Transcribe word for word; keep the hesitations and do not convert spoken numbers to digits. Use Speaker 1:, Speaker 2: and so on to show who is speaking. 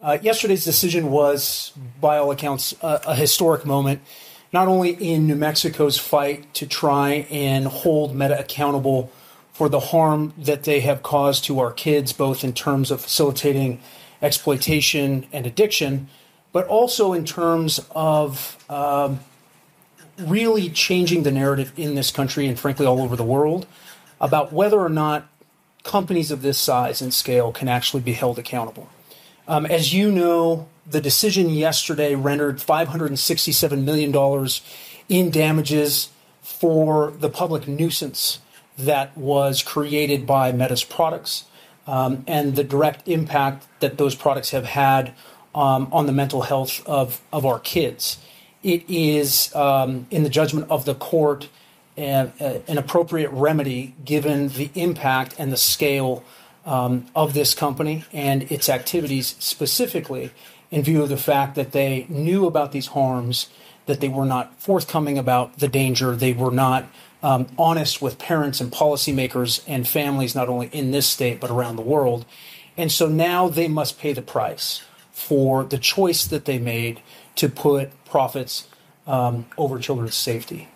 Speaker 1: Uh, yesterday's decision was, by all accounts, a, a historic moment, not only in New Mexico's fight to try and hold Meta accountable for the harm that they have caused to our kids, both in terms of facilitating exploitation and addiction, but also in terms of um, really changing the narrative in this country and frankly all over the world about whether or not companies of this size and scale can actually be held accountable. Um, as you know, the decision yesterday rendered five hundred sixty-seven million dollars in damages for the public nuisance that was created by Meta's products um, and the direct impact that those products have had um, on the mental health of, of our kids. It is, um, in the judgment of the court, uh, uh, an appropriate remedy given the impact and the scale um, of this company and its activities, specifically in view of the fact that they knew about these harms, that they were not forthcoming about the danger, they were not um, honest with parents and policymakers and families, not only in this state but around the world. And so now they must pay the price for the choice that they made to put profits um, over children's safety.